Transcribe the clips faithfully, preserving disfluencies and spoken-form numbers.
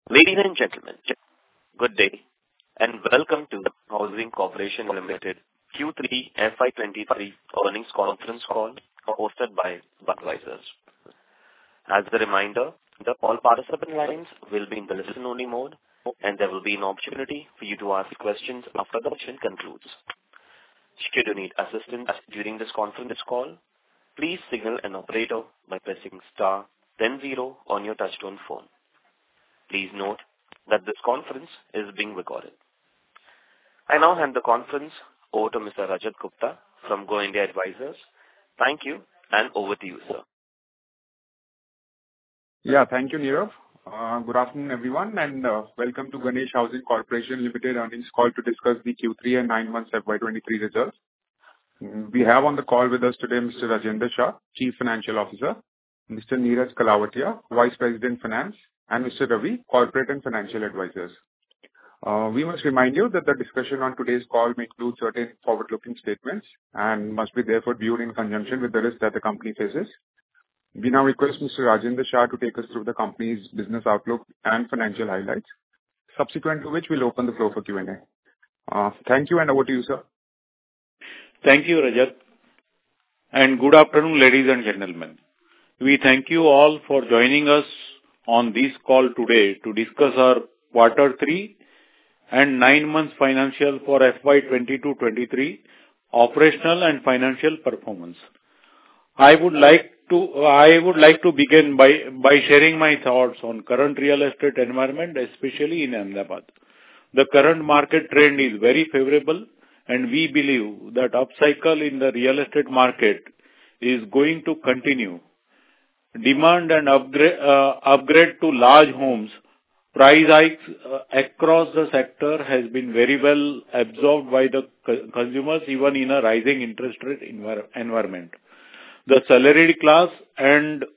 Ladies and gentlemen, good day, and welcome to Housing Corporation Limited Q three F Y twenty-three earnings conference call hosted by Budweiser. As a reminder, the all participant lines will be in the listen-only mode, and there will be an opportunity for you to ask questions after the session concludes. Should you need assistance during this conference call, please signal an operator by pressing star then zero on your touchtone phone. Please note that this conference is being recorded. I now hand the conference over to Mister Rajat Gupta from Go India Advisors. Thank you, and over to you, sir. Yeah, thank you, Nirav. Uh, good afternoon, everyone, and uh, welcome to Ganesh Housing Corporation Limited earnings call to discuss the Q three and nine months F Y twenty-three results. Mm, We have on the call with us today Mister Rajendra Shah, Chief Financial Officer, Mister Neeraj Kalawatiya, Vice President Finance, and Mister Ravi, Corporate and Financial Advisors. Uh, we must remind you that the discussion on today's call may include certain forward-looking statements and must be therefore viewed in conjunction with the risk that the company faces. We now request Mister Rajendra Shah to take us through the company's business outlook and financial highlights, subsequent to which we'll open the floor for Q and A. Uh, thank you, and over to you, sir. Thank you, Rajat, and good afternoon, ladies and gentlemen. We thank you all for joining us on this call today to discuss our quarter three and nine months financial for F Y twenty-two twenty-three operational and financial performance. I would like to I would like to begin by by sharing my thoughts on current real estate environment, especially in Ahmedabad. The current market trend is very favorable, and we believe that upcycle in the real estate market is going to continue. Demand and upgrade, uh, upgrade to large homes, price hikes uh, across the sector has been very well absorbed by the co- consumers even in a rising interest rate envir- environment. The salaried class and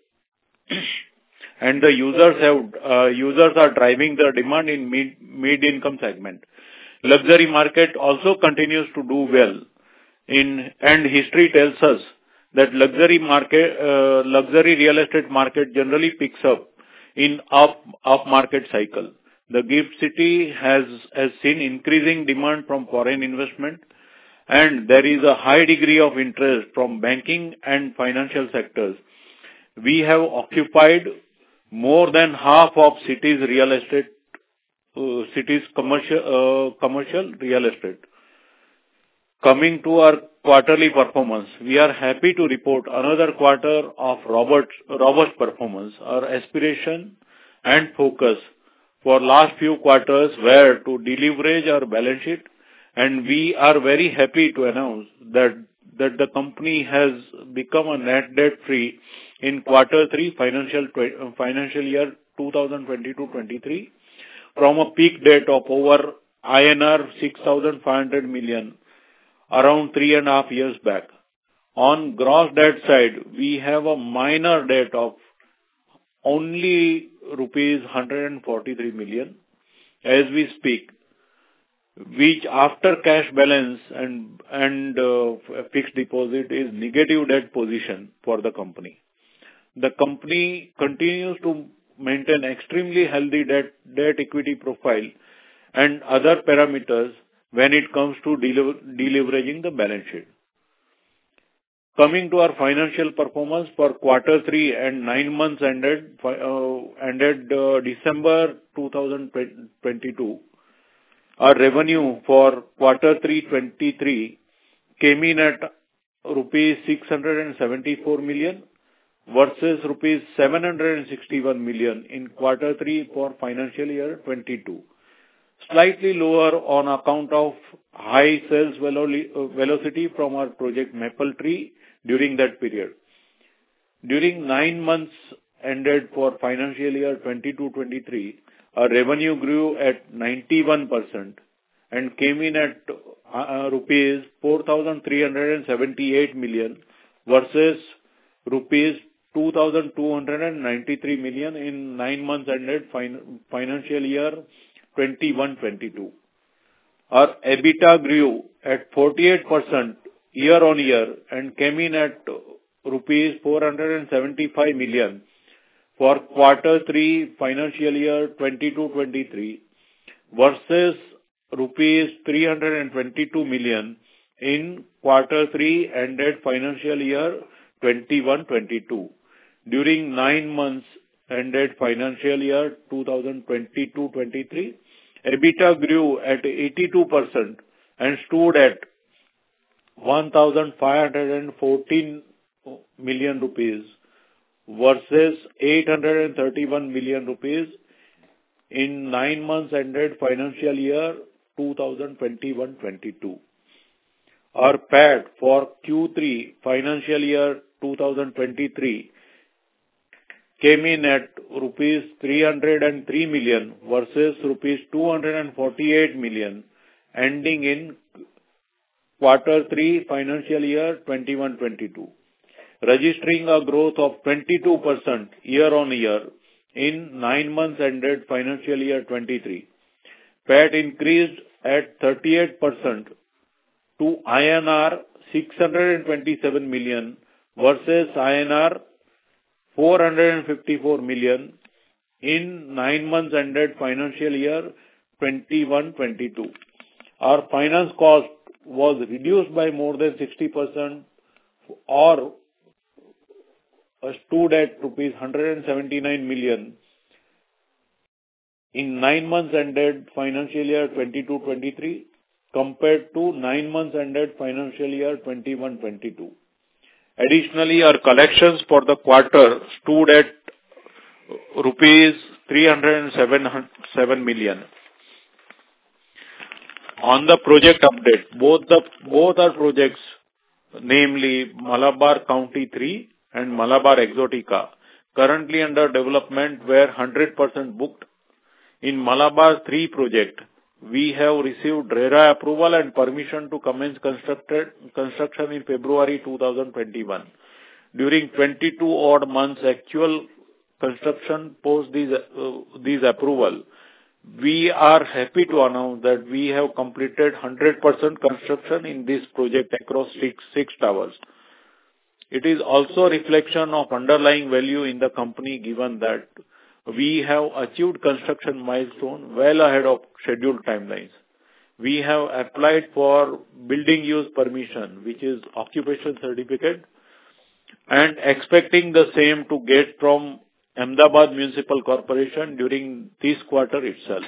and the users have uh, users are driving the demand in mid mid income segment. Luxury market also continues to do well. In and history tells us that luxury market, uh, luxury real estate market generally picks up in up up market cycle. The GIFT City has has seen increasing demand from foreign investment, and there is a high degree of interest from banking and financial sectors. We have occupied more than half of city's real estate, uh, city's commercial uh, commercial real estate. Coming to our quarterly performance, we are happy to report another quarter of robust, robust performance. Our aspiration and focus for last few quarters were to deleverage our balance sheet, and we are very happy to announce that, that the company has become a net debt free in quarter three financial, financial year twenty twenty-two twenty-three from a peak debt of over I N R six thousand five hundred million around three and a half years back. On gross debt side, we have a minor debt of only rupees one hundred forty-three million as we speak, which after cash balance and and uh, fixed deposit is negative debt position for the company. The company continues to maintain extremely healthy debt debt equity profile and other parameters when it comes to delever- deleveraging the balance sheet. Coming to our financial performance for quarter three and nine months ended uh, ended uh, December twenty twenty-two, our revenue for quarter three twenty-three came in at rupees six hundred seventy-four million versus rupees seven hundred sixty-one million in quarter three for financial year twenty-two. Slightly lower on account of high sales velo- velocity from our project Maple Tree during that period. During nine months ended for financial year twenty-two twenty-three, our revenue grew at ninety-one percent and came in at uh, rupees four thousand three hundred seventy-eight million versus rupees two thousand two hundred ninety-three million in nine months ended fin- financial year twenty-one twenty-two. Our EBITDA grew at forty-eight percent year-on-year and came in at rupees four hundred seventy-five million for quarter three financial year twenty-two twenty-three versus rupees three hundred twenty-two million in quarter three ended financial year twenty-one twenty-two. During nine months ended financial year twenty twenty-two twenty-three, EBITDA grew at eighty-two percent and stood at one thousand five hundred fourteen million rupees versus eight hundred thirty-one million rupees in nine months ended financial year twenty twenty-one twenty-two. Our P A T for Q three financial year twenty twenty-three came in at rupees three hundred three million versus rupees two hundred forty-eight million, ending in quarter three financial year twenty-one twenty-two, registering a growth of twenty-two percent year-on-year in nine months ended financial year twenty-three. P A T increased at thirty-eight percent to I N R six hundred twenty-seven million versus I N R four hundred fifty-four million in nine months ended financial year twenty-one twenty-two. Our finance cost was reduced by more than sixty percent or stood at rupees one hundred seventy-nine million in nine months ended financial year twenty-two twenty-three compared to nine months ended financial year twenty-one twenty-two. Additionally, our collections for the quarter stood at rupees three hundred seven million. On the project update, both the both our projects, namely Malabar County three and Malabar Exotica, currently under development, were one hundred percent booked. In Malabar three project, we have received RERA approval and permission to commence constructed, construction in February twenty twenty-one. During twenty-two odd months actual construction post these, uh, these approval, we are happy to announce that we have completed one hundred percent construction in this project across six, six towers. It is also a reflection of underlying value in the company, given that we have achieved construction milestone well ahead of scheduled timelines. We have applied for building use permission, which is occupation certificate, and expecting the same to get from Ahmedabad Municipal Corporation during this quarter itself.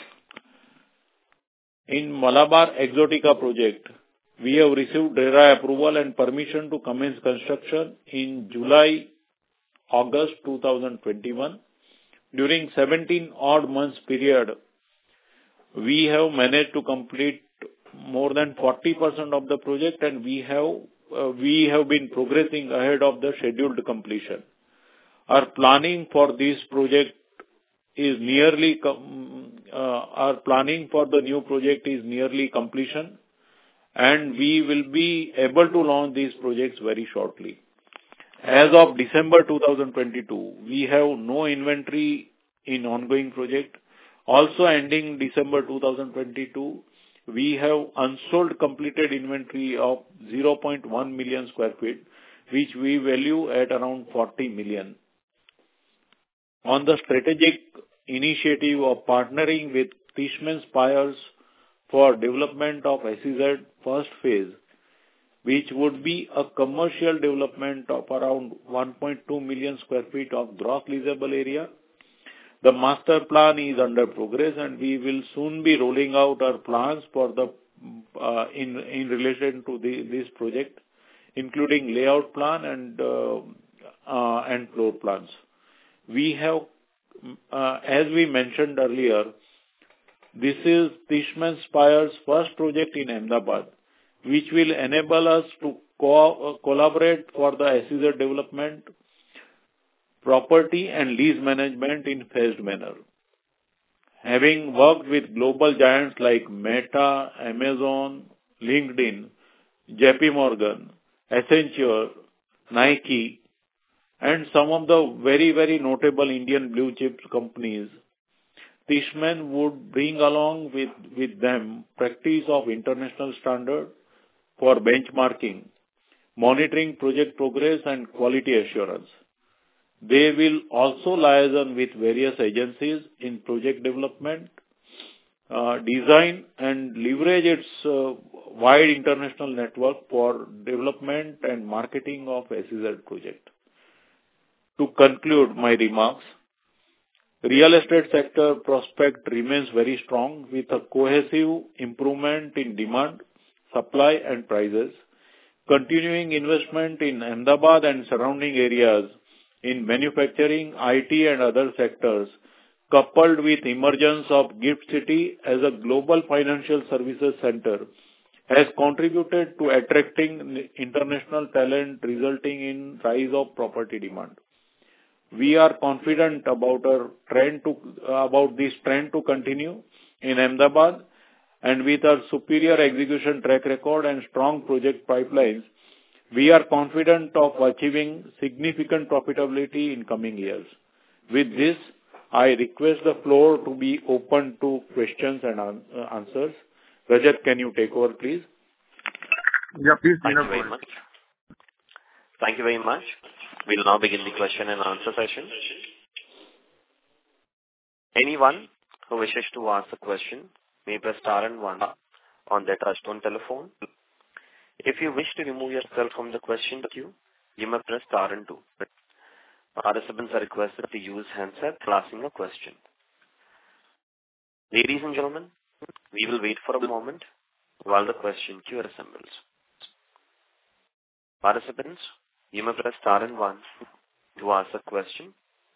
In Malabar Exotica project, we have received RERA approval and permission to commence construction in July, August twenty twenty-one. During seventeen odd months period, we have managed to complete more than forty percent of the project, and we have uh, we have been progressing ahead of the scheduled completion. Our planning for this project is nearly com- uh, our planning for the new project is nearly completion, and we will be able to launch these projects very shortly. As of December twenty twenty-two, we have no inventory in ongoing project. Also ending December twenty twenty-two, we have unsold completed inventory of zero point one million square feet, which we value at around forty million. On the strategic initiative of partnering with Tishman Spires for development of S E Z first phase, which would be a commercial development of around one point two million square feet of gross leasable area. The master plan is under progress, and we will soon be rolling out our plans for the uh, in in relation to the, this project, including layout plan and uh, uh, and floor plans. We have, uh, as we mentioned earlier, this is Tishman Spires' first project in Ahmedabad, which will enable us to co- uh, collaborate for the S E Z development, property and lease management in phased manner. Having worked with global giants like Meta, Amazon, LinkedIn, J P Morgan, Accenture, Nike, and some of the very, very notable Indian blue chip companies, Tishman would bring along with, with them practice of international standard for benchmarking, monitoring project progress and quality assurance. They will also liaison with various agencies in project development, uh, design, and leverage its uh, wide international network for development and marketing of S E Z project. To conclude my remarks, real estate sector prospect remains very strong with a cohesive improvement in demand, supply and prices, continuing investment in Ahmedabad and surrounding areas in manufacturing, I T and other sectors, coupled with emergence of GIFT City as a global financial services center, has contributed to attracting international talent, resulting in rise of property demand. We are confident about our trend to about this trend to continue in Ahmedabad, and with our superior execution track record and strong project pipelines, we are confident of achieving significant profitability in coming years. With this, I request the floor to be open to questions and an- uh, answers. Rajat, can you take over, please? Yeah, please. Thank you very much. Thank you very much. We'll now begin the question and answer session. Anyone who wishes to ask a question may press star and one on their touchtone telephone. If you wish to remove yourself from the question queue, you may press star and two. Participants are requested to use handset while asking a question. Ladies and gentlemen, we will wait for a moment while the question queue assembles. Participants, you may press star and one to ask a question.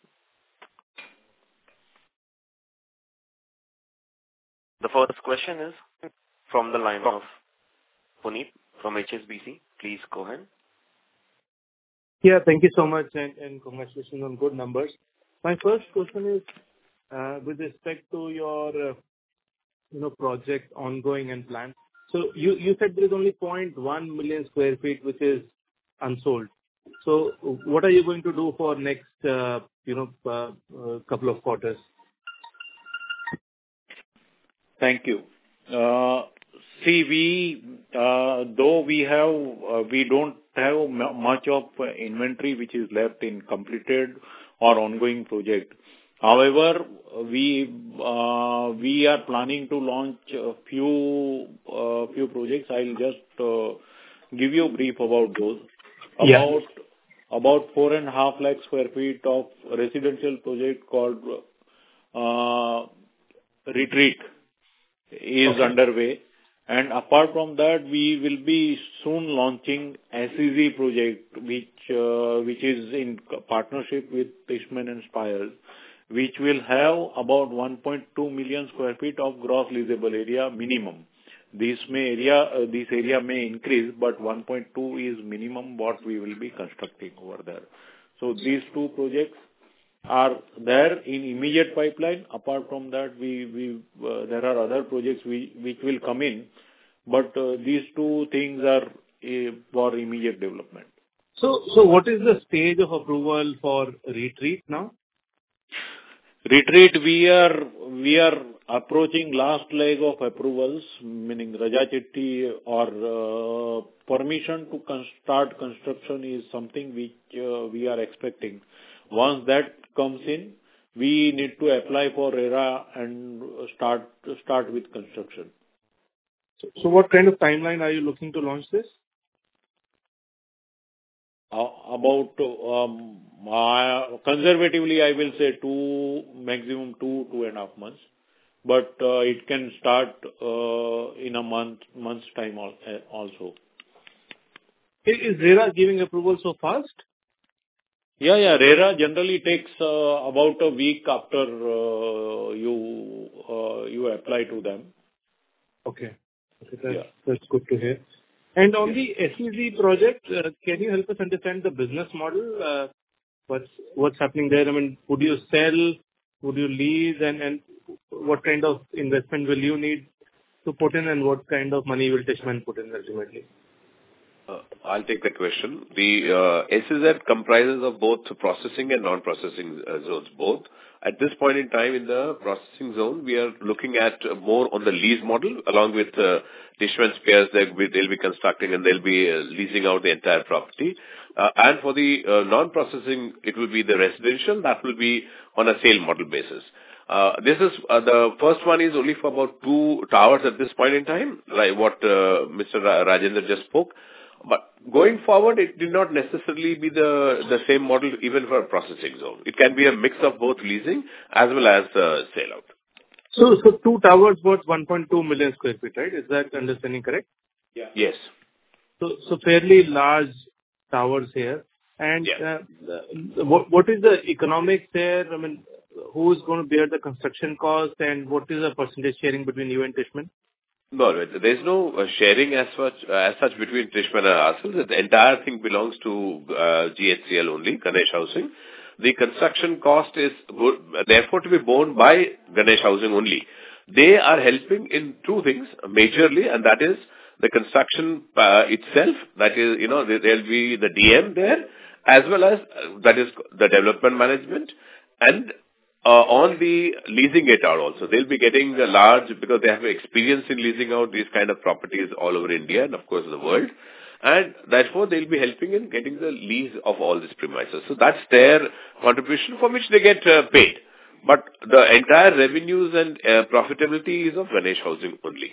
The first question is from the line of Puneet from H S B C. Please go ahead. Yeah, thank you so much, and, and congratulations on good numbers. My first question is uh, with respect to your uh, you know project ongoing and planned. So you, you said there is only zero point one million square feet which is unsold. So what are you going to do for next uh, you know uh, uh, couple of quarters? Thank you. Uh, see, we uh, though we have uh, we don't have m- much of uh, inventory which is left in completed or ongoing project. However, we uh, we are planning to launch a few uh, few projects. I'll just uh, give you a brief about those. Yeah. About about four and a half lakh square feet of residential project called uh, Retreat is Okay. underway. And apart from that, we will be soon launching S E Z project, which uh, which is in partnership with Tishman and Spires, which will have about one point two million square feet of gross leasable area minimum. This may area uh, this area may increase, but one point two is minimum what we will be constructing over there. So these two projects are there in immediate pipeline. Apart from that, we we uh, there are other projects we, which will come in, but uh, these two things are uh, for immediate development. So so what is the stage of approval for Retreat now? Retreat, we are we are approaching last leg of approvals, meaning Raja Chitti or uh, permission to con- start construction is something which uh, we are expecting. Once that comes in, we need to apply for R E R A and start start with construction. So, so what kind of timeline are you looking to launch this? Uh, about um, uh, conservatively, I will say two, maximum two, two and a half months. But uh, it can start uh, in a month, month's time al- uh, also. Is R E R A giving approval so fast? Yeah, yeah. R E R A generally takes uh, about a week after uh, you uh, you apply to them. Okay. Okay, that's, Yeah. that's good to hear. And on the S E Z project, uh, can you help us understand the business model? Uh, what's what's happening there? I mean, would you sell? Would you lease? And, and what kind of investment will you need to put in, and what kind of money will Tishman put in ultimately? Uh, I'll take that question. The uh, S E Z comprises of both processing and non-processing uh, zones, both. At this point in time in the processing zone, we are looking at more on the lease model along with uh, Tishman Spears that we- they'll be constructing and they'll be uh, leasing out the entire property. Uh, and for the uh, non-processing, it will be the residential. That will be on a sale model basis. Uh, this is uh, the first one is only for about two towers at this point in time, like what uh, Mister Ra- Rajendra just spoke. But going forward, it did not necessarily be the the same model even for a processing zone. It can be a mix of both leasing as well as uh, sale out. So, so two towers worth one point two million square feet, right? Is that understanding correct? Yeah. Yes. So, so fairly large towers here. And Yeah. uh, what what is the economics there? I mean, who is going to bear the construction cost, and what is the percentage sharing between you and Tishman? No, there's no uh, sharing as such, uh, as such between Tishman and ourselves. The entire thing belongs to uh, G H C L only, Ganesh Housing. The construction cost is good, therefore to be borne by Ganesh Housing only. They are helping in two things majorly, and that is the construction uh, itself. That is, you know, there will be the D M there, as well as uh, that is the development management and Uh, on the leasing it out also. They'll be getting a large, because they have experience in leasing out these kind of properties all over India and of course the world. And therefore they'll be helping in getting the lease of all these premises. So that's their contribution for which they get uh, paid. But the entire revenues and uh, profitability is of Ganesh Housing only.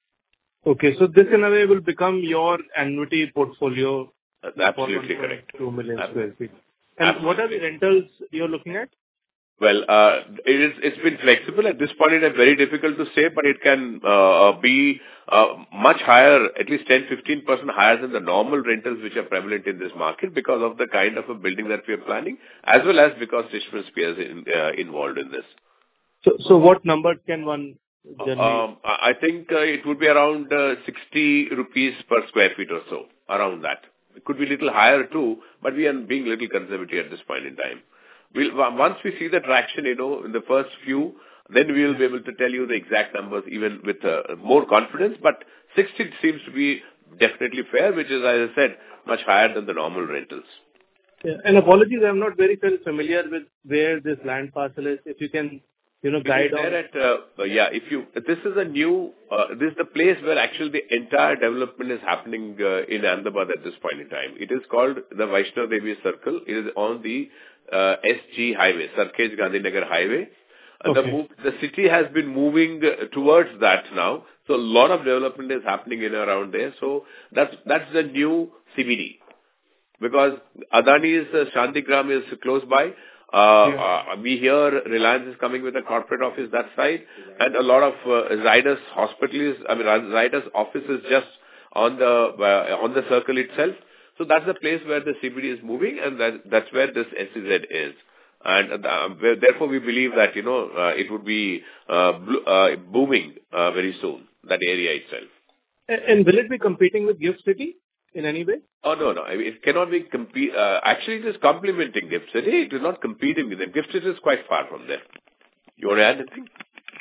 Okay, so this in a way will become your annuity portfolio. That's absolutely correct. two million Ab- square feet. And absolutely. what are the rentals you're looking at? Well, uh, it is, it's been flexible. At this point, it's very difficult to say, but it can uh, be uh, much higher, at least ten to fifteen percent higher than the normal rentals which are prevalent in this market because of the kind of a building that we are planning, as well as because Tishman Spears is in, uh, involved in this. So, so what numbers can one generally? Um, I I think uh, it would be around uh, sixty rupees per square feet or so, around that. It could be a little higher too, but we are being a little conservative at this point in time. We'll, once we see the traction, you know, in the first few, then we will be able to tell you the exact numbers even with uh, more confidence. But sixty seems to be definitely fair, which is, as I said, much higher than the normal rentals. Yeah. And apologies, I'm not very well familiar with where this land parcel is. If you can, you know, guide on. At, uh, yeah, if you, this is a new, uh, this is the place where actually the entire development is happening uh, in Ahmedabad at this point in time. It is called the Vaishnav Devi Circle. It is on the uh, S G Highway, Sarkej Gandhinagar Highway. Uh, Okay. the, move, the city has been moving uh, towards that now. So a lot of development is happening in and around there. So that's, that's the new C B D. Because Adani's uh, Shantigram is close by. Uh, Yeah. uh, we hear Reliance is coming with a corporate office that side, and a lot of uh, Zydus hospitals, I mean, Zydus office is just on the uh, on the circle itself. So that's the place where the C B D is moving, and that, that's where this S E Z is. And uh, where- therefore, we believe that, you know, uh, it would be uh, blo- uh, booming uh, very soon, that area itself. A- And will it be competing with Gift City in any way? Oh, no, no. I mean, it cannot be compete. Uh, actually, it is complementing Gift City. It is not competing with them. Gift City is quite far from there. You want to add anything?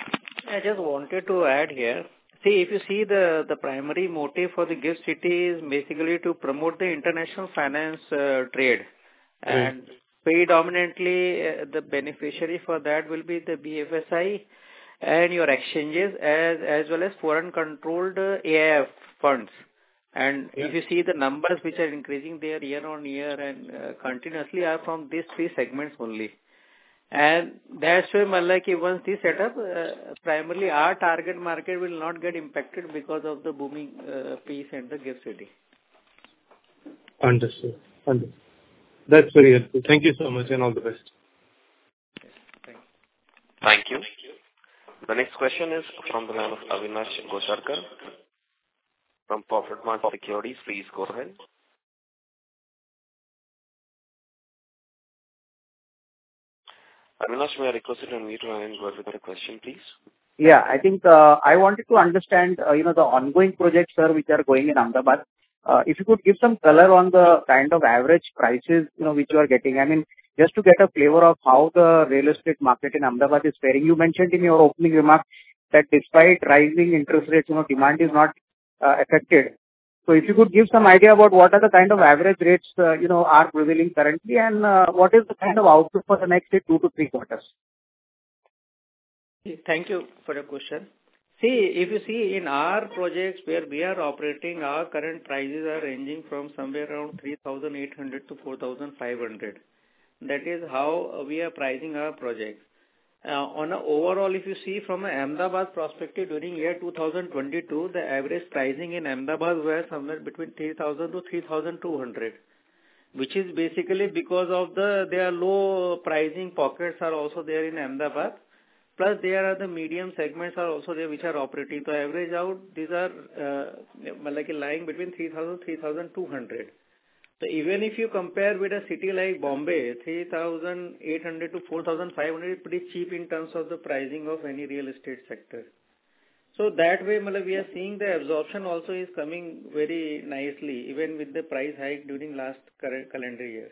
I just wanted to add here. See, if you see the, the primary motive for the Gift City is basically to promote the international finance uh, trade. And predominantly, uh, the beneficiary for that will be the B F S I and your exchanges as, as well as foreign controlled uh, A I F funds. And if you see the numbers which are increasing there year on year and uh, continuously are from these three segments only. And that's why, Mallaki, once this set up, uh, primarily our target market will not get impacted because of the booming uh, piece and the Gift City. Understood. Understood. That's very helpful. Thank you so much and all the best. Thank you. The next question is from the line of Avinash Gosharkar from Profit Mart Securities. Please go ahead. Avinash, may I request you to unmute your line and go ahead with the question, please? Yeah, I think uh, I wanted to understand, uh, you know, the ongoing projects, sir, which are going in Ahmedabad. Uh, if you could give some color on the kind of average prices, you know, which you are getting. I mean, just to get a flavor of how the real estate market in Ahmedabad is faring. You mentioned in your opening remarks that despite rising interest rates, you know, demand is not uh, affected. So if you could give some idea about what are the kind of average rates, uh, you know, are prevailing currently, and uh, what is the kind of outlook for the next say, two to three quarters? Thank you for your question. See, if you see in our projects where we are operating, our current prices are ranging from somewhere around three thousand eight hundred to four thousand five hundred. That is how we are pricing our projects. Uh, on a overall, if you see from an Ahmedabad perspective, during year two thousand twenty-two, the average pricing in Ahmedabad were somewhere between three thousand to three thousand two hundred, which is basically because of the their low pricing pockets are also there in Ahmedabad. Plus, there are the medium segments are also there which are operating. To average out, these are uh, like lying between three thousand to three thousand two hundred. So even if you compare with a city like Bombay, three thousand eight hundred to four thousand five hundred is pretty cheap in terms of the pricing of any real estate sector. So that way, we are seeing the absorption also is coming very nicely, even with the price hike during last current calendar year.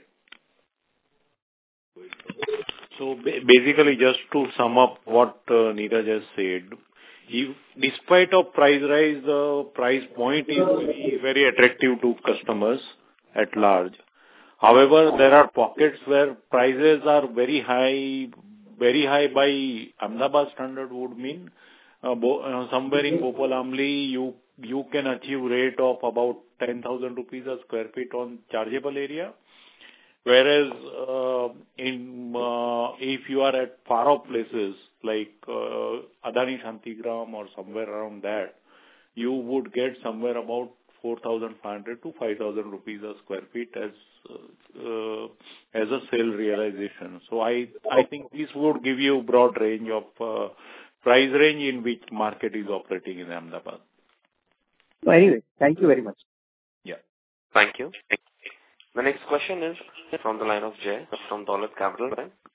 So basically, just to sum up what uh, Neeraj has said, if, despite of price rise, the price point is very, very attractive to customers at large. However, there are pockets where prices are very high, very high by Ahmedabad standard would mean uh, bo- uh, somewhere in Bhopal Amli, you you can achieve rate of about ten thousand rupees a square feet on chargeable area. Whereas uh, in uh, if you are at far off places like uh, Adani Shantigram or somewhere around that, you would get somewhere about four thousand five hundred to five thousand rupees a square feet as uh, as a sale realization. So I I think this would give you broad range of uh, price range in which market is operating in Ahmedabad. So anyway, thank you very much. Yeah. Thank you. The next question is from the line of Jay from Dolat Capital.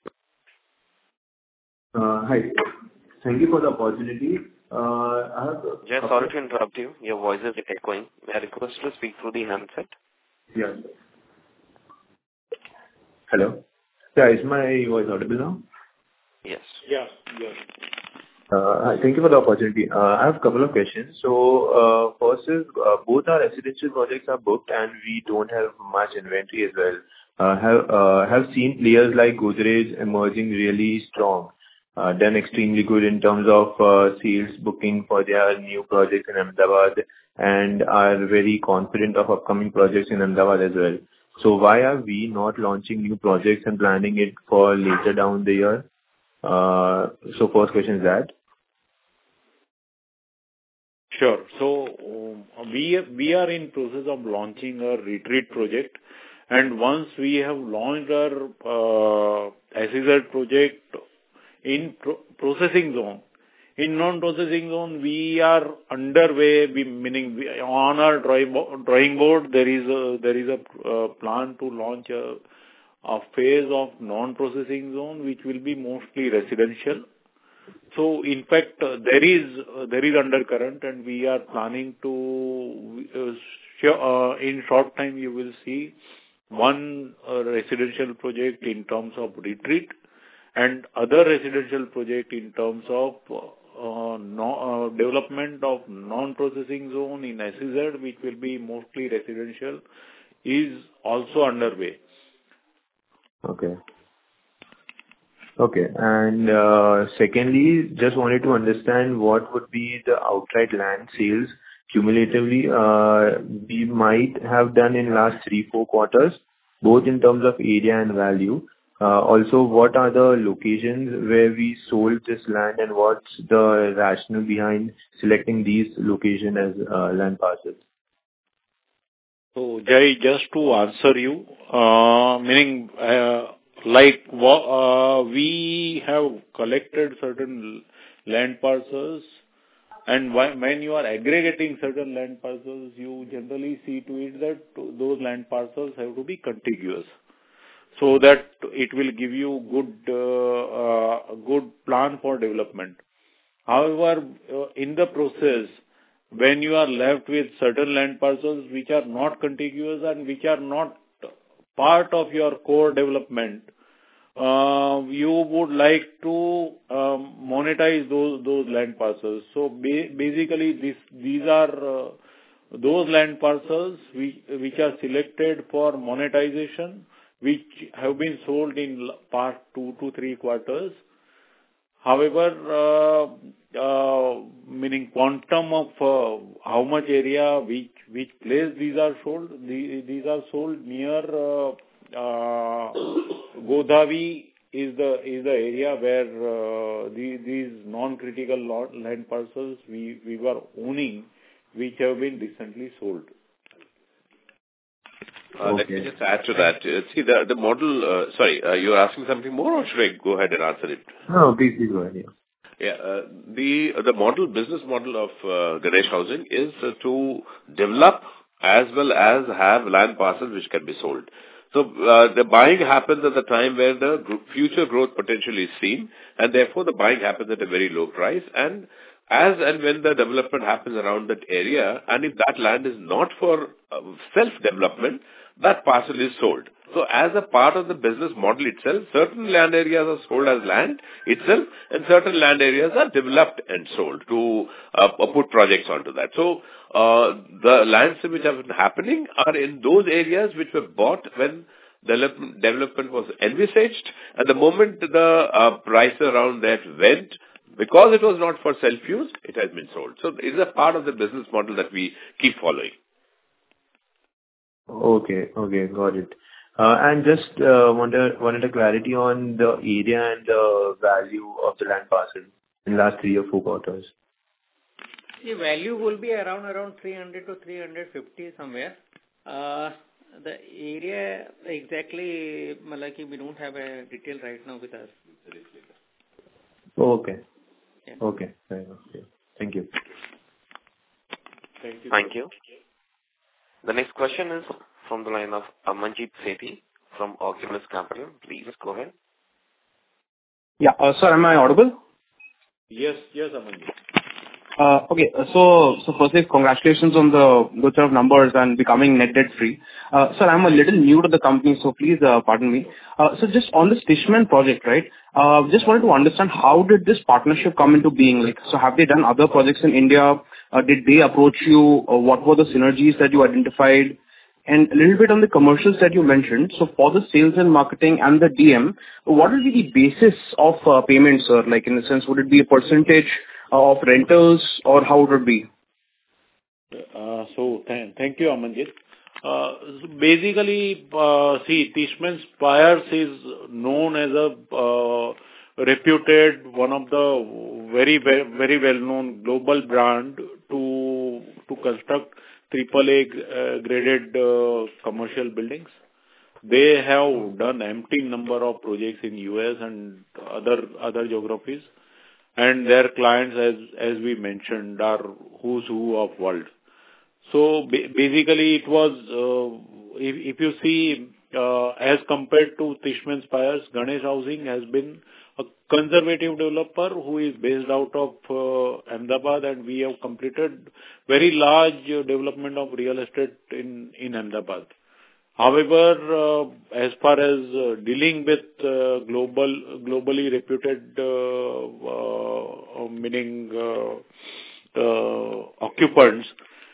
Uh, hi. Thank you for the opportunity. Uh, I have Jay, sorry to interrupt you. Your voice is echoing. May I request you to speak through the handset? Yes. Hello. Yeah, is my voice audible now? Yes. Yeah. Yes. Uh, hi, thank you for the opportunity. Uh, I have a couple of questions. So, uh, first is, uh, both our residential projects are booked and we don't have much inventory as well. Uh, have, uh, have seen players like Godrej emerging really strong, uh, done extremely good in terms of, uh, sales booking for their new projects in Ahmedabad and are very confident of upcoming projects in Ahmedabad as well. So why are we not launching new projects and planning it for later down the year? Uh, so first question is that. Sure. So um, we we are in process of launching a retreat project, and once we have launched our uh, S E Z project in pro- processing zone, in non-processing zone we are underway. We, meaning we, on our drawing, drawing board there is a there is a uh, plan to launch a, a phase of non-processing zone which will be mostly residential. So, in fact, uh, there is uh, there is undercurrent, and we are planning to uh, sure, uh, in short time you will see one uh, residential project in terms of retreat, and other residential project in terms of uh, no, uh, development of non-processing zone in S E Z, which will be mostly residential, is also underway. Okay. Okay. And uh, secondly, just wanted to understand what would be the outright land sales cumulatively uh, we might have done in last three, four quarters, both in terms of area and value. Uh, also, what are the locations where we sold this land and what's the rationale behind selecting these locations as uh, land parcels? So, Jai, just to answer you, uh, meaning uh, like uh, we have collected certain land parcels, and when you are aggregating certain land parcels, you generally see to it that those land parcels have to be contiguous, so that it will give you good uh, uh, good plan for development. However, uh, in the process, when you are left with certain land parcels which are not contiguous and which are not part of your core development, uh, you would like to um, monetize those those land parcels. So ba- basically, this these are uh, those land parcels which which are selected for monetization, which have been sold in past two to three quarters. However, uh, uh, meaning quantum of uh, how much area, which which place these are sold, these, these are sold near uh, uh, Godavari is the is the area where uh, the, these non-critical land parcels we, we were owning, which have been recently sold. Uh, Okay. Let me just add to that. Uh, See, the the model, uh, sorry, uh, you're asking something more, or should I go ahead and answer it? No, please, please go ahead. Yeah. Yeah. uh, The the model, business model of uh, Ganesh Housing is uh, to develop as well as have land parcels which can be sold. So, uh, the buying happens at the time where the gro- future growth potential is seen, and therefore the buying happens at a very low price. And as and when the development happens around that area, and if that land is not for uh, self-development, that parcel is sold. So as a part of the business model itself, certain land areas are sold as land itself, and certain land areas are developed and sold to uh, put projects onto that. So uh, the lands which have been happening are in those areas which were bought when development, development was envisaged, and the moment the uh, price around that went, because it was not for self-use, it has been sold. So it is a part of the business model that we keep following. Okay. Okay, got it. Uh, And just uh, wanted wanted a clarity on the area and the value of the land parcel in last three or four quarters. The value will be around around three hundred to three hundred fifty somewhere. Uh, the area exactly, Malaki, we don't have a detail right now with us. Okay. Yeah. Okay, fair enough. Yeah. Thank you. Thank you. Thank you. The next question is from the line of Amanjeet Sethi from Oculus Capital. Please go ahead. Yeah. uh, Sir, am I audible? Yes, yes, Amanjeet. Uh, Okay. uh, So so firstly, congratulations on the good set of numbers and becoming net debt free. Uh, Sir, I'm a little new to the company, so please uh, pardon me. Uh, So just on this Tishman project, right, uh, just wanted to understand how did this partnership come into being? Like, so have they done other projects in India? Uh, Did they approach you? Or what were the synergies that you identified? And a little bit on the commercials that you mentioned. So for the sales and marketing and the D M, what will be the basis of uh, payments, sir? Like, in the sense, would it be a percentage of rentals, or how would it be? Uh, So th- thank you, Amanjeet. Uh, so Basically, uh, see, Tishman Spires is known as a uh, reputed, one of the very, very, very well-known global brand to to construct triple A uh, graded uh, commercial buildings. They have done empty number of projects in U S and other other geographies, and their clients, as as we mentioned, are who's who of world. So ba- basically, it was uh, if, if you see uh, as compared to Tishman Spires, Ganesh Housing has been a conservative developer who is based out of uh, Ahmedabad, and we have completed very large uh, development of real estate in in Ahmedabad. However, uh, as far as uh, dealing with uh, global, globally reputed, uh, uh, meaning uh, uh, occupants,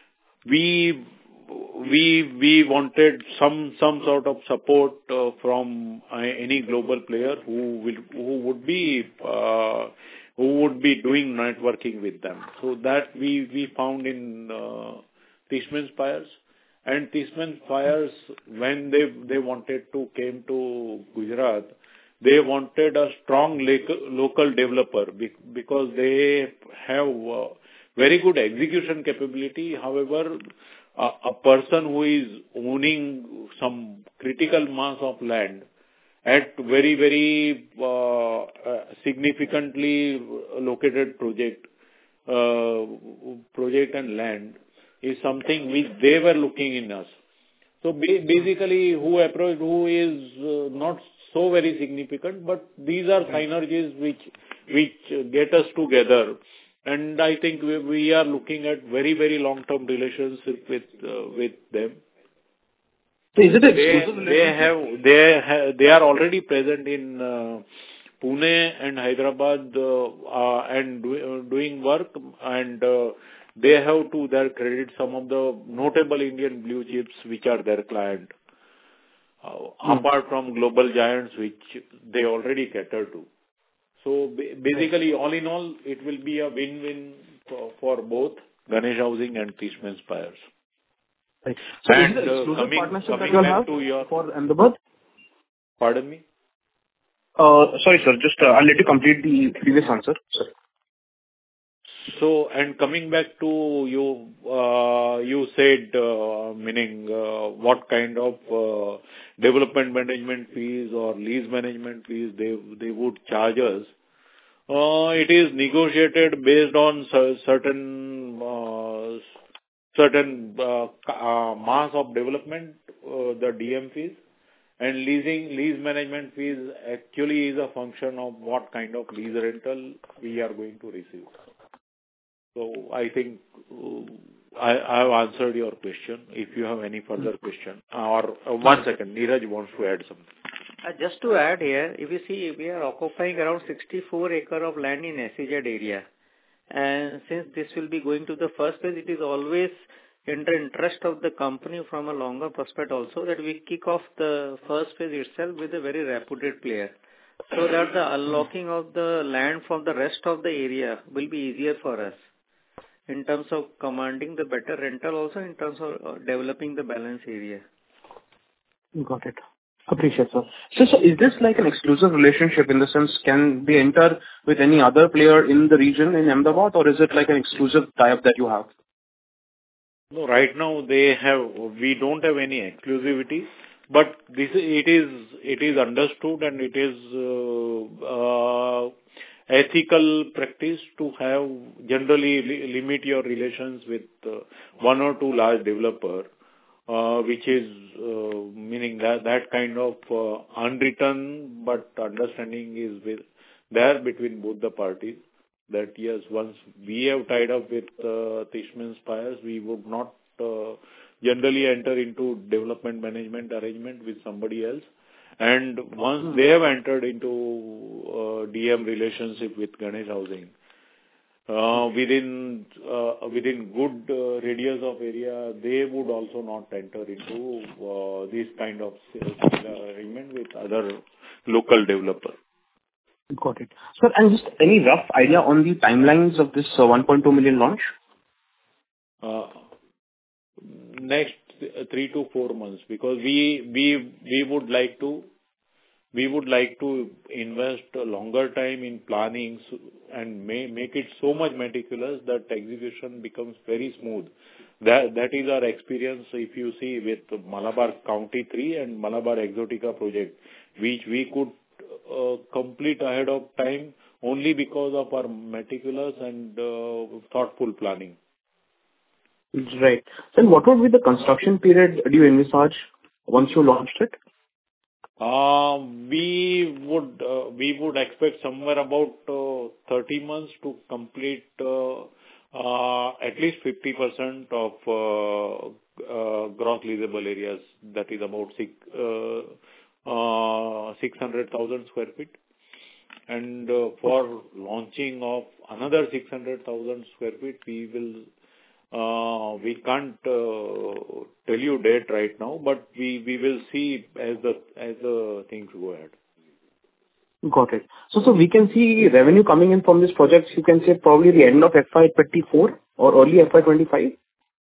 we we we wanted some some sort of support uh, from uh, any global player who will who would be uh, who would be doing networking with them. So that we we found in uh, Tishman Spires. And Tishman Spires, when they they wanted to came to Gujarat, they wanted a strong local, local developer because they have uh, very good execution capability. However, a, a person who is owning some critical mass of land at very very uh, uh, significantly located project, uh, project and land, is something which they were looking in us. So ba- basically, who approached, who is uh, not so very significant, but these are synergies which which get us together. And I think we, we are looking at very very long term relationship with uh, with them. So is it They, exclusive? they have they have, they are already present in uh, Pune and Hyderabad uh, uh, and do, uh, doing work, and uh, they have to their credit some of the notable Indian blue chips which are their client, uh, hmm. apart from global giants which they already cater to. So basically, all in all, it will be a win-win for, for both Ganesh Housing and Tishman Spires. Right. So and is it uh, exclusive coming, partnership coming that you back have to your... for Ahmedabad? Pardon me? Uh, sorry, sir. Just uh, I'll let you complete the previous answer. Sorry. So, and coming back to you, uh, you said, uh, meaning uh, what kind of uh, development management fees or lease management fees they they would charge us. Uh, it is negotiated based on cer- certain uh, certain uh, uh, mass of development, uh, the D M fees, and leasing lease management fees actually is a function of what kind of lease rental we are going to receive. So I think uh, I, I have answered your question. If you have any further question, or uh, one second, Neeraj wants to add something. Uh, just to add here, if you see, we are occupying around sixty-four acre of land in S E Z area, and since this will be going to the first phase, it is always in the interest of the company from a longer perspective also that we kick off the first phase itself with a very reputed player, so that the unlocking of the land from the rest of the area will be easier for us in terms of commanding the better rental, also in terms of uh, developing the balance area. Got it. Appreciate, sir. So, so is this like an exclusive relationship in the sense, can they enter with any other player in the region in Ahmedabad, or is it like an exclusive tie-up that you have? No, right now they have, we don't have any exclusivity, but this, it is, it is understood and it is uh, uh, ethical practice to have generally li- limit your relations with uh, one or two large developer, uh, which is uh, meaning that that kind of uh, unwritten but understanding is with there between both the parties. That yes, once we have tied up with uh, Tishman Spires, we would not uh, generally enter into development management arrangement with somebody else. And once they have entered into uh, D M relationship with Ganesh Housing, uh, within uh, within good uh, radius of area, they would also not enter into uh, this kind of similar arrangement with other local developer. Got it. Sir, and just any rough idea on the timelines of this uh, one point two million launch? Uh, next three to four months, because we we we would like to we would like to invest a longer time in planning and may, make it so much meticulous that execution becomes very smooth. That that is our experience. If you see with Malabar County three and Malabar Exotica project, which we could uh, complete ahead of time only because of our meticulous and uh, thoughtful planning. Right. Then what would be the construction period do you envisage once you launched it? Uh, we would uh, we would expect somewhere about uh, thirty months to complete uh, uh, at least fifty percent of uh, uh, gross leasable areas. That is about six uh, uh, six hundred thousand square feet. And uh, for launching of another six hundred thousand square feet, we will. Uh, we can't uh, tell you date right now, but we, we will see as the as the things go ahead. Got it. So so we can see revenue coming in from this project. You can say probably the end of F Y twenty-four or early F Y twenty-five.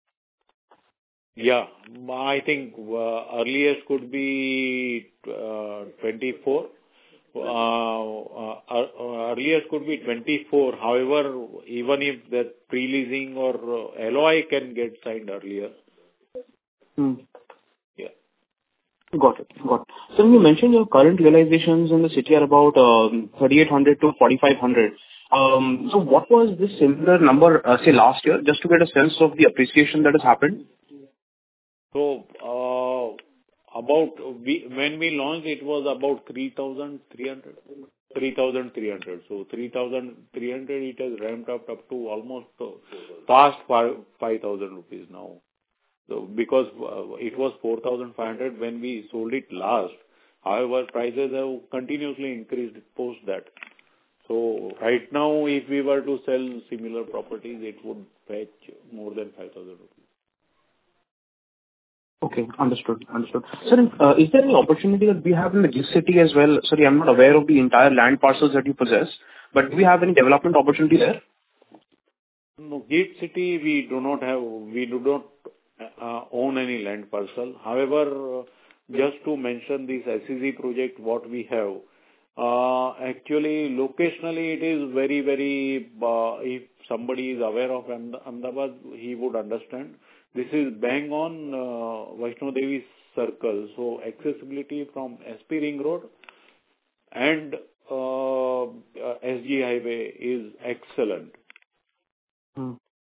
Yeah, I think uh, earliest could be uh, twenty-four. Uh, uh, earliest could be twenty-four. However, even if that pre-leasing or uh, L O I can get signed earlier. Hmm. Yeah. Got it. Got it. So you mentioned your current realizations in the city are about um, thirty-eight hundred to forty-five hundred. Um, so what was this similar number, uh, say last year, just to get a sense of the appreciation that has happened? So, uh, about we when we launched, it was about three thousand three hundred. three thousand three hundred. So three thousand three hundred, it has ramped up up to almost uh, past five thousand rupees now. So because uh, it was four thousand five hundred when we sold it last. However, prices have continuously increased post that. So right now, if we were to sell similar properties, it would fetch more than five thousand rupees. Okay, understood. Understood. Sir, uh, is there any opportunity that we have in the GIFT City as well? Sorry, I'm not aware of the entire land parcels that you possess. But do we have any development opportunity there? No, Gate City, we do not have, we do not uh, own any land parcel. However, uh, just to mention this S E Z project, what we have, uh, actually, locationally, it is very, very, uh, if somebody is aware of Ahmedabad, he would understand. This is bang on uh, Vaishno Devi Circle. So, accessibility from S P Ring Road and uh, uh, S G Highway is excellent. Hmm.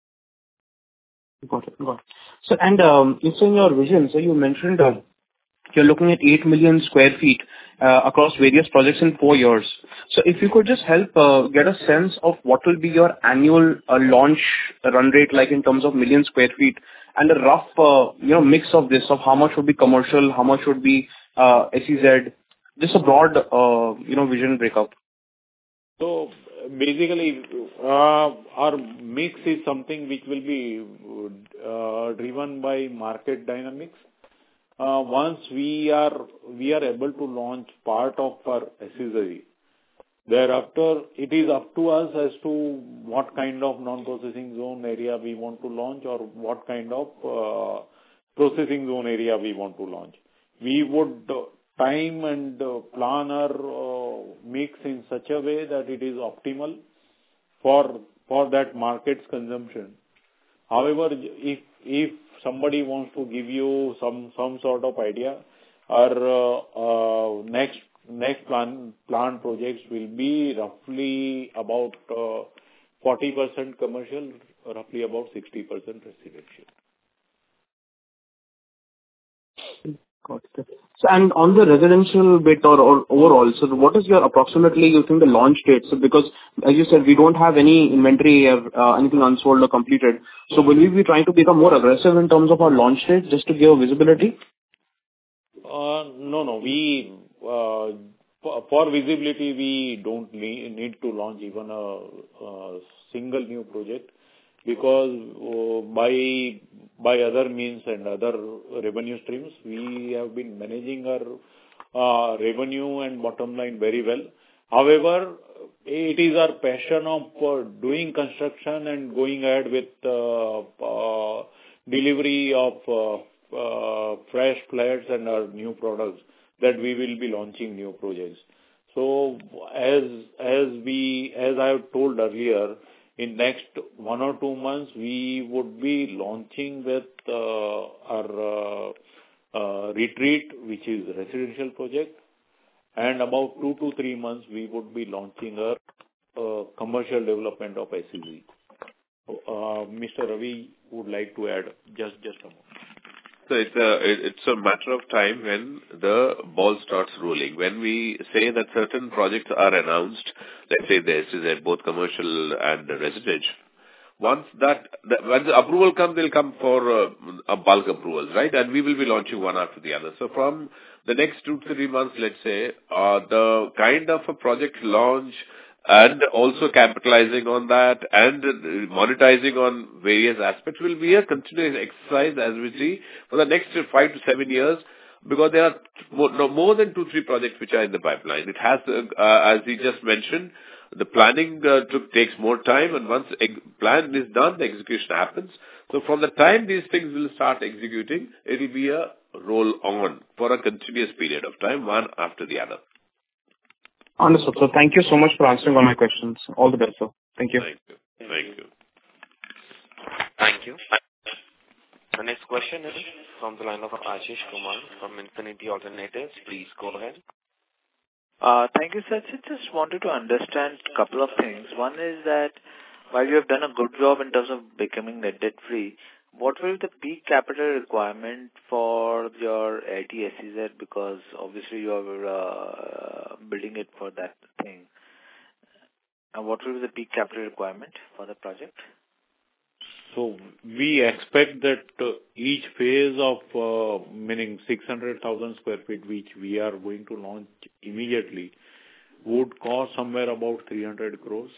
Got it. Got it. So, and um, it's in your vision, so you mentioned uh, you're looking at eight million square feet uh, across various projects in four years. So if you could just help uh, get a sense of what will be your annual uh, launch run rate like in terms of million square feet, and a rough uh, you know mix of this, of how much would be commercial, how much would be uh, S E Z, just a broad uh, you know vision breakup. So basically, uh, our mix is something which will be uh, driven by market dynamics. Uh, once we are we are able to launch part of our S E Z, thereafter it is up to us as to what kind of non-processing zone area we want to launch or what kind of uh, processing zone area we want to launch. We would uh, time and uh, plan our uh, mix in such a way that it is optimal for for that market's consumption. However, if if somebody wants to give you some some sort of idea, our uh, uh, next next plan plan projects will be roughly about uh, forty percent commercial, roughly about sixty percent residential. Got it. So, and on the residential bit or, or overall, so what is your approximately you think the launch date? So because as you said, we don't have any inventory or uh, anything unsold or completed. So will we be trying to become more aggressive in terms of our launch date just to give visibility? Uh, no, no. We uh, for, for visibility, we don't need, need to launch even a, a single new project, because uh, by by other means and other revenue streams, we have been managing our uh, revenue and bottom line very well. However, it is our passion of uh, doing construction and going ahead with uh, uh, delivery of uh, uh, fresh flats and our new products that we will be launching new projects. So as as we as I have told earlier, in next one or two months, we would be launching with uh, our uh, uh, retreat, which is residential project, and about two to three months, we would be launching our uh, commercial development of S E Z. Uh, Mister Ravi would like to add just just a moment. So it's a it's a matter of time when the ball starts rolling. When we say that certain projects are announced, let's say this is both commercial and residential. Once that, the, when the approval comes, they'll come for uh, a bulk approvals, right? And we will be launching one after the other. So from the next two to three months, let's say, uh, the kind of a project launch and also capitalizing on that and monetizing on various aspects will be a continuous exercise as we see for the next five to seven years, because there are more, no, more than two, three projects which are in the pipeline. It has, uh, as he just mentioned, the planning uh, took, takes more time, and once the plan is done, the execution happens. So from the time these things will start executing, it will be a roll on for a continuous period of time, one after the other. Understood. So thank you so much for answering all my questions. All the best, sir. Thank you. Thank you. Thank you. Thank you. The next question is from the line of Ashish Kumar from Infinity Alternatives. Please go ahead. Uh, thank you, sir. I just wanted to understand a couple of things. One is that while you have done a good job in terms of becoming net debt free, what will be the peak capital requirement for your I T S E Z? Because obviously you are uh, building it for that thing. And what will be the peak capital requirement for the project? So we expect that uh, each phase of, uh, meaning six hundred thousand square feet, which we are going to launch immediately, would cost somewhere about three hundred crores.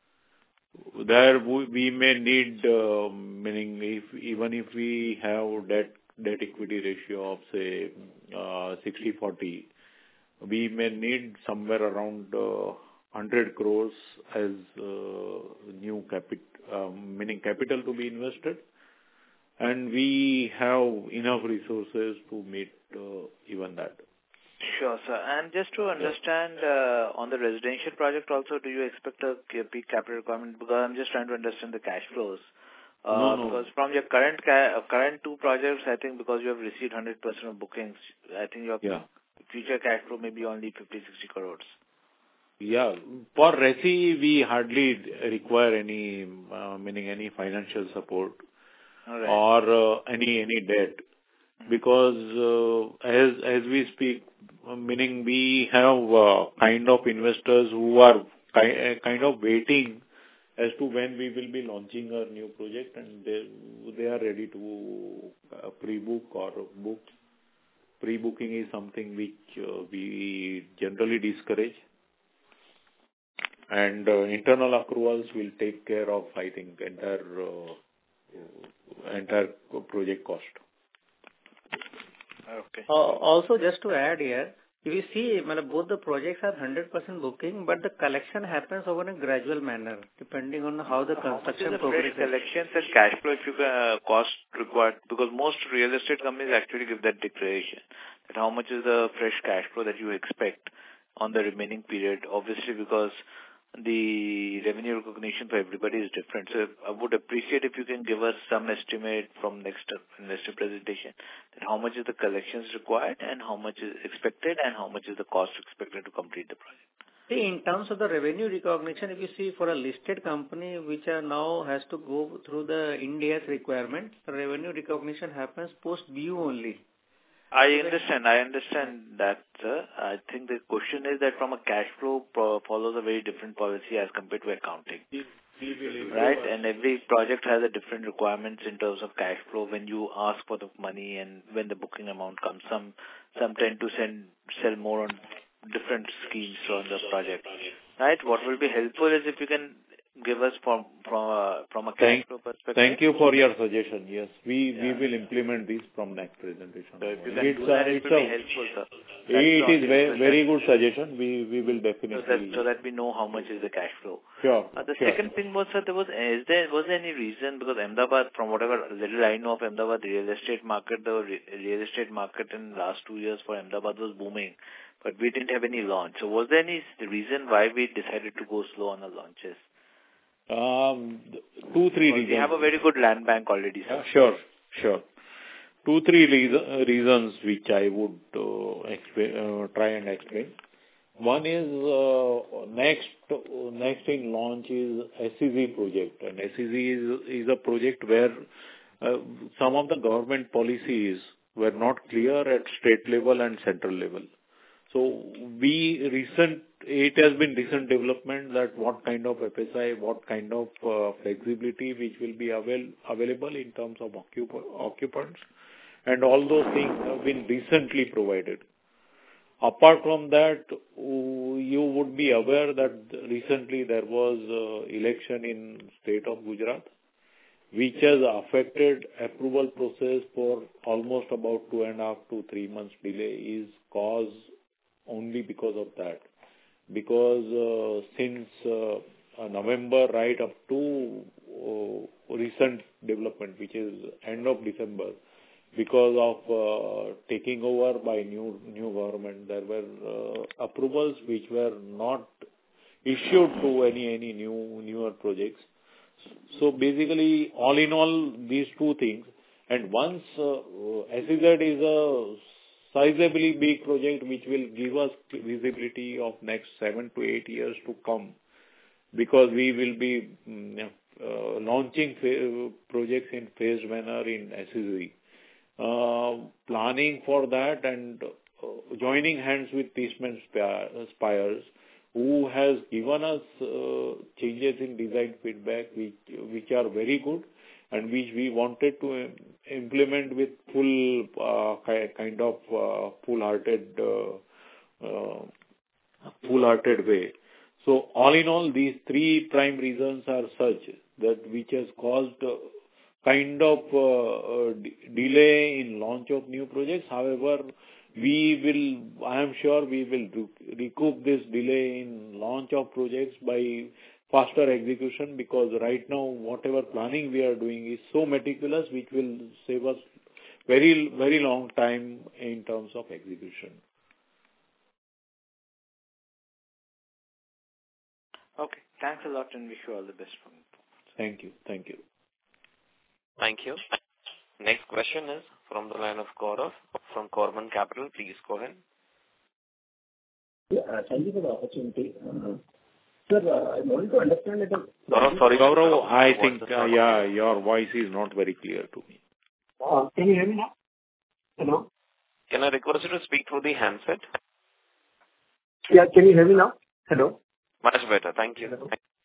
There we may need, uh, meaning if even if we have debt debt equity ratio of say uh, sixty forty, we may need somewhere around uh, one hundred crores as uh, new capital, um, meaning capital to be invested. And we have enough resources to meet uh, even that. Sure, sir. And just to understand, uh, on the residential project also, do you expect a peak capital requirement? Because I'm just trying to understand the cash flows. Uh, no, no. Because from your current ca- current two projects, I think because you have received one hundred percent of bookings, I think your yeah. future cash flow may be only fifty, sixty crores. Yeah. For Resi, we hardly require any, uh, meaning any financial support right. or uh, any any debt. Because uh, as as we speak, meaning we have uh, kind of investors who are ki- kind of waiting as to when we will be launching our new project, and they they are ready to uh, pre-book or book. Pre-booking is something which uh, we generally discourage, and uh, internal accruals will take care of, I think, entire uh, entire project cost. Okay. Uh, also, just to add here, if you see, both the projects are one hundred percent booking, but the collection happens over a gradual manner, depending on how the construction progresses. Collections and cash flow, if you can, uh, cost required, because most real estate companies actually give that declaration, that how much is the fresh cash flow that you expect on the remaining period, obviously because the revenue recognition for everybody is different. So I would appreciate if you can give us some estimate from next investor presentation that how much is the collections required and how much is expected and how much is the cost expected to complete the project. See, in terms of the revenue recognition, if you see for a listed company which are now has to go through the Ind AS requirement, the revenue recognition happens post B U only. I understand. I understand that, sir. I think the question is that from a cash flow pro- follows a very different policy as compared to accounting. Right? And every project has a different requirements in terms of cash flow when you ask for the money and when the booking amount comes. Some some tend to send, sell more on different schemes on the project. Right? What will be helpful is if you can give us from from a, from a cash thank, flow perspective. Thank you for your suggestion. Yes, we, yeah. we will implement this from next presentation. So if you can it's do that, a, it will be helpful, sir. That's it is very, very good suggestion. We we will definitely. So that, so that we know how much is the cash flow. Sure. Uh, the sure. second thing was, sir, there was is there was there any reason, because Ahmedabad, from whatever little I know of Ahmedabad real estate market, the re- real estate market in the last two years for Ahmedabad was booming, but we didn't have any launch. So was there any reason why we decided to go slow on the launches? Um, two, three reasons. We have a very good land bank already, sir. Yeah, sure, sure. Two, three reason, reasons which I would uh, explain, uh, try and explain. One is uh, next next in launch is S E Z project, and S E Z is, is a project where uh, some of the government policies were not clear at state level and central level. So we recent, it has been recent development that what kind of F S I, what kind of uh, flexibility which will be avail, available in terms of occup- occupants, and all those things have been recently provided. Apart from that, you would be aware that recently there was uh, election in state of Gujarat, which has affected approval process for almost about two and a half to three months delay is caused only because of that. Because uh, since uh, November right up to uh, recent development, which is end of December, because of uh, taking over by new new government, there were uh, approvals which were not issued to any any new newer projects. So basically, all in all, these two things. And once uh, S E Z is a sizably big project which will give us visibility of next seven to eight years to come, because we will be uh, launching fa- projects in phased manner in S E Z. Uh, planning for that and uh, joining hands with Eastman Spires, who has given us uh, changes in design feedback which which are very good and which we wanted to implement with full uh, kind of uh, full-hearted uh, uh, full-hearted way. So all in all, these three prime reasons are such that which has caused uh, kind of uh, uh, d- delay in launch of new projects. However, we will, I am sure we will recoup this delay in launch of projects by faster execution, because right now whatever planning we are doing is so meticulous, which will save us very, very long time in terms of execution. Okay. Thanks a lot and wish you all the best. Thank you. Thank you. Thank you. Next question is from the line of Gaurav from Korman Capital. Please go ahead. Yeah, thank you for the opportunity. Uh, sir, uh, I wanted to understand that... Gaurav, sorry, Gaurav, I think, uh, yeah, your voice is not very clear to me. Uh, can you hear me now? Hello? Can I request you to speak through the handset? Yeah, can you hear me now? Hello? Much better. Thank you.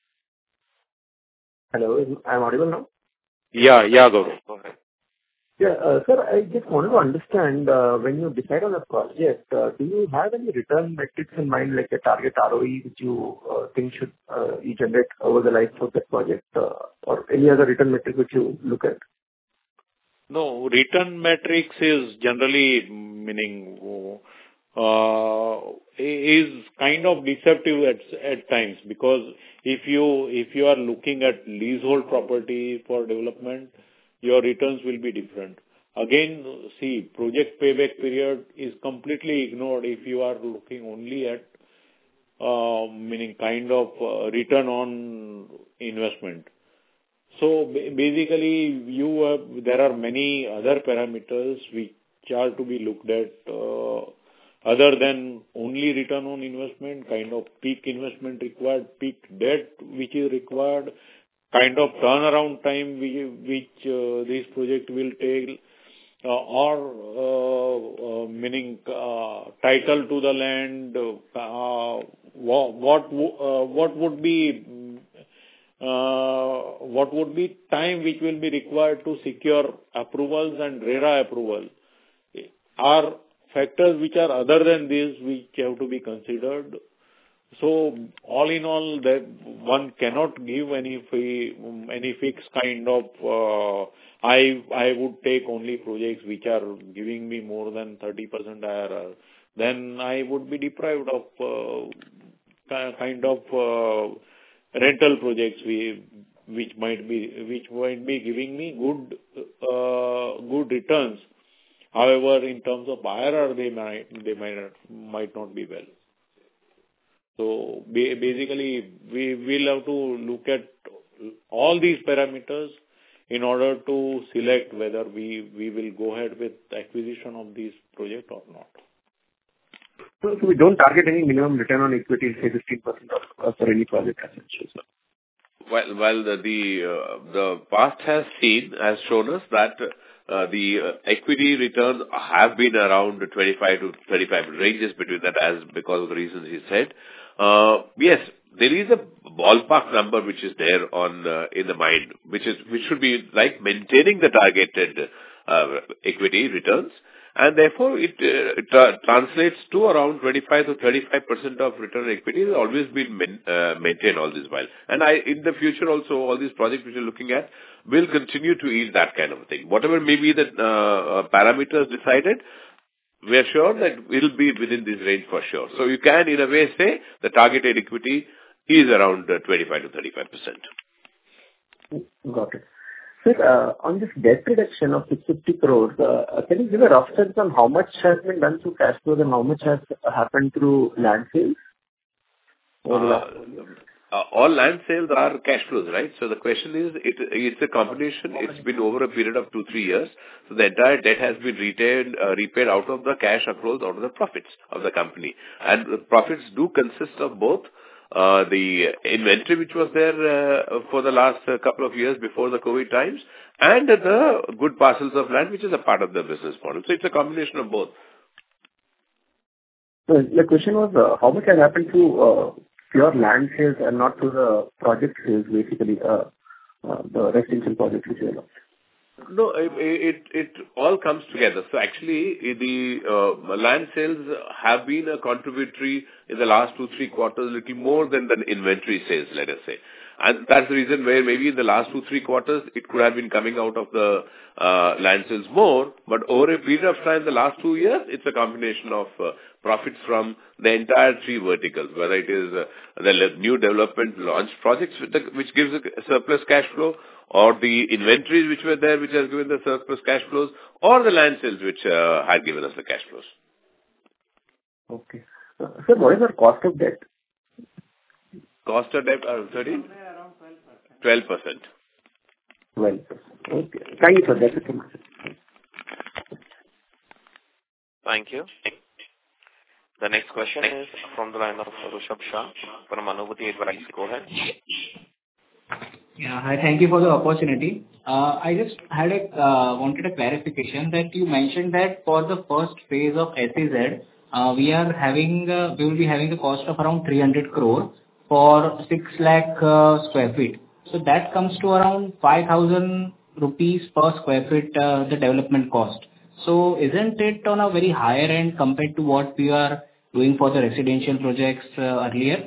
Hello, I'm audible now? Yeah, yeah, Gaurav. Go ahead. Yeah, uh, sir, I just wanted to understand, uh, when you decide on a project, uh, do you have any return metrics in mind, like a target R O E, which you uh, think should uh, you generate over the life of that project, uh, or any other return metric which you look at? No, return metrics is generally meaning uh, is kind of deceptive at at times, because if you if you are looking at leasehold property for development, your returns will be different. Again, see, project payback period is completely ignored if you are looking only at uh, meaning kind of uh, return on investment. So basically, you have, there are many other parameters which are to be looked at uh, other than only return on investment, kind of peak investment required, peak debt which is required, kind of turnaround time which, which uh, this project will take, uh, or uh, uh, meaning uh, title to the land, uh, what what, uh, what would be Uh, what would be time which will be required to secure approvals and RERA approval are factors which are other than these which have to be considered. So all in all, that one cannot give any free, any fixed kind of uh, I I would take only projects which are giving me more than thirty percent I R R. Then I would be deprived of uh, kind of uh, rental projects we, which might be which might be giving me good uh, good returns. However, in terms of I R R, they might they might not, might not be well. So basically, we will have to look at all these parameters in order to select whether we we will go ahead with acquisition of this project or not. So, so we don't target any minimum return on equity, say fifteen percent of, for any project as such. Well, well, the the, uh, the past has seen, has shown us that uh, the uh, equity returns have been around twenty-five to thirty-five ranges between that, as because of the reasons he said. Uh, yes, there is a ballpark number which is there on uh, in the mind, which is which should be like maintaining the targeted uh, equity returns. And therefore, it, uh, it uh, translates to around twenty-five to thirty-five percent of return on equity has always been main, uh, maintained all this while. And I, in the future also, all these projects which you're looking at will continue to yield that kind of a thing. Whatever may be the uh, parameters decided, we are sure that it will be within this range for sure. So you can, in a way, say the targeted equity is around uh, twenty-five to thirty-five percent. Got it. Sir, uh, on this debt reduction of six hundred fifty crores, uh, can you give a rough sense on how much has been done through cash flows and how much has happened through land sales? Uh, uh, all land sales are cash flows, right? So the question is, it, it's a combination. It's been over a period of two, three years. So the entire debt has been retained, uh, repaid out of the cash accruals, out of the profits of the company. And the profits do consist of both Uh, the inventory which was there uh, for the last uh, couple of years before the COVID times, and the good parcels of land which is a part of the business model. So it's a combination of both. So the question was, uh, how much has happened to uh, pure land sales and not to the project sales, basically, uh, uh, the residential projects which you have launched? No, it, it it all comes together. So actually, the uh, land sales have been a contributory in the last two, three quarters, little more than the inventory sales, let us say. And that's the reason where maybe in the last two, three quarters, it could have been coming out of the uh, land sales more. But over a period of time, the last two years, it's a combination of uh, profits from the entire three verticals, whether it is uh, the new development launch projects with the, which gives a surplus cash flow, or the inventories which were there, which has given the surplus cash flows, or the land sales which uh, had given us the cash flows. Okay. Uh, sir, what is our cost of debt? Cost of debt are thirteen? twelve percent. twelve percent. Okay. Thank you, sir. That's it from my side. Thank you. The next question is from the line of Rushabh Shah from Anubhuti Advisory. Go ahead. Yeah. Hi. Thank you for the opportunity. Uh, I just had a uh, wanted a clarification that you mentioned that for the first phase of S E Z, uh, we are having uh, we will be having a cost of around three hundred crore for six lakh uh, square feet. So that comes to around five thousand rupees per square feet, uh, the development cost. So isn't it on a very higher end compared to what we are doing for the residential projects uh, earlier?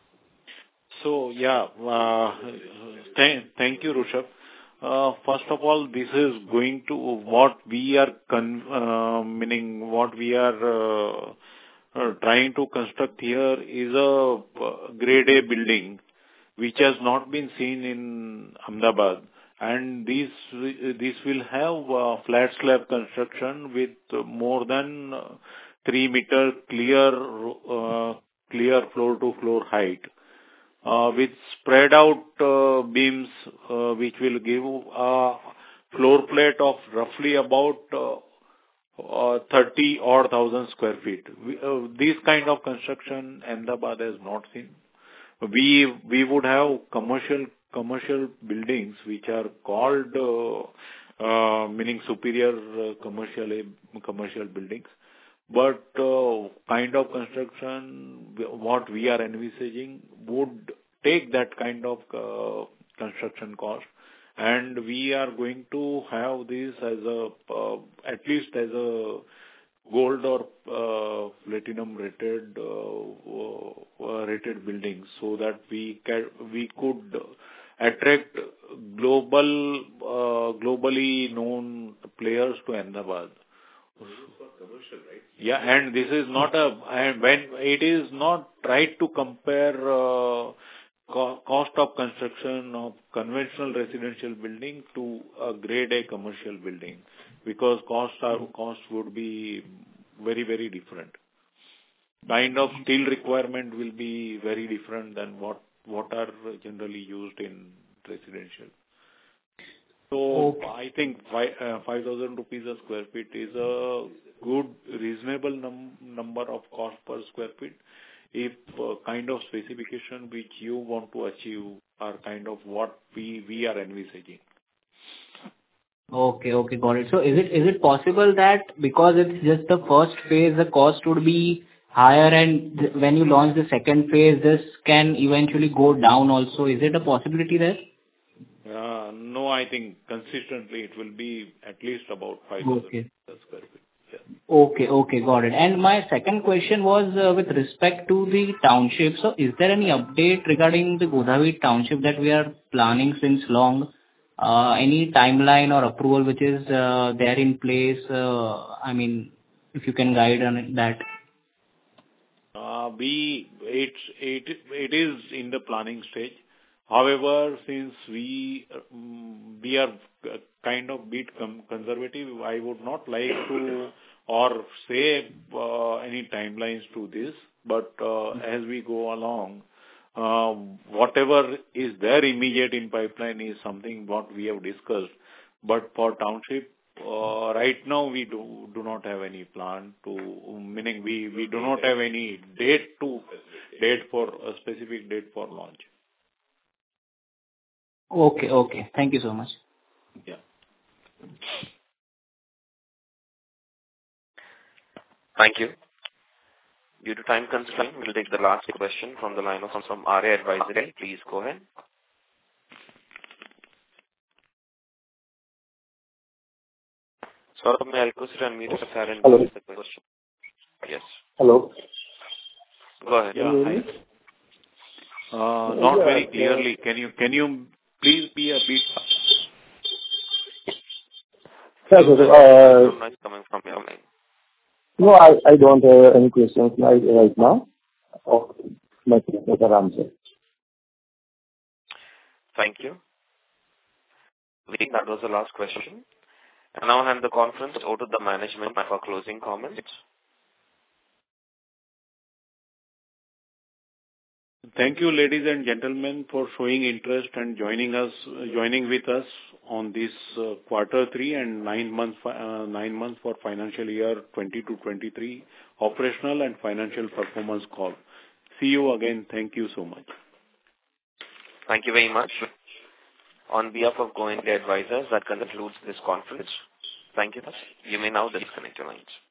So, yeah, uh, th- thank you, Rushabh. Uh, first of all, this is going to what we are, con- uh, meaning what we are uh, uh, trying to construct here is a uh, grade A building which has not been seen in Ahmedabad. And this, this will have uh, flat slab construction with more than uh, three meter clear, uh, clear floor to floor height. Uh, with spread out uh, beams, uh, which will give a floor plate of roughly about uh, uh, thirty odd thousand square feet. We, uh, this kind of construction Ahmedabad has not seen. We we would have commercial commercial buildings which are called uh, uh, meaning superior uh, commercial commercial buildings. But uh, kind of construction, what we are envisaging would take that kind of uh, construction cost, and we are going to have this as a uh, at least as a gold or uh, platinum rated uh, uh, rated buildings, so that we can we could attract global uh, globally known players to Ahmedabad. Commercial, right? Yeah, and this is not a, and when it is not right to compare uh, co- cost of construction of conventional residential building to a grade A commercial building, because costs are, costs would be very, very different. Kind of steel requirement will be very different than what, what are generally used in residential. So okay. I think five uh, five thousand rupees a square feet is a good, reasonable num- number of cost per square feet. If uh, kind of specification which you want to achieve are kind of what we we are envisaging. Okay, okay, got it. So is it is it possible that because it's just the first phase, the cost would be higher, and th- when you launch the second phase, this can eventually go down also? Is it a possibility there? Uh, no, I think consistently it will be at least about five thousand Okay. square feet. Yeah. Okay, okay, got it. And my second question was uh, with respect to the township. So is there any update regarding the Godavari township that we are planning since long? Uh, any timeline or approval which is uh, there in place? Uh, I mean, if you can guide on it, that. Uh, we it it it is in the planning stage. However, since we um, we are kind of bit com- conservative, I would not like to or say uh, any timelines to this. But uh, as we go along, uh, whatever is there immediate in pipeline is something what we have discussed. But for township, uh, right now we do do not have any plan to, meaning we we do not have any date to date for a specific date for launch. Okay, okay. Thank you so much. Yeah. Thank you. Due to time constraint, we'll take the last question from the line of from R A Advisory. Please go ahead. Saurabh, may I request you to unmute your side and Hello. ask the question? Yes. Hello. Go ahead. Yeah. Hi. Uh, Not Yeah, very uh, clearly. Can you can you please be a bit... Sir, sir, uh, Some noise coming from your line. no, I I don't have any questions right right now. Oh, my questions are answered. Thank you. I think that was the last question. I now hand the conference over to the management for closing comments. Thank you, ladies and gentlemen, for showing interest and joining us, joining with us on this uh, quarter three and nine months, uh, nine months for financial year twenty-two twenty-three operational and financial performance call. See you again. Thank you so much. Thank you very much. On behalf of Go India Advisors, that concludes this conference. Thank you. You may now disconnect your lines.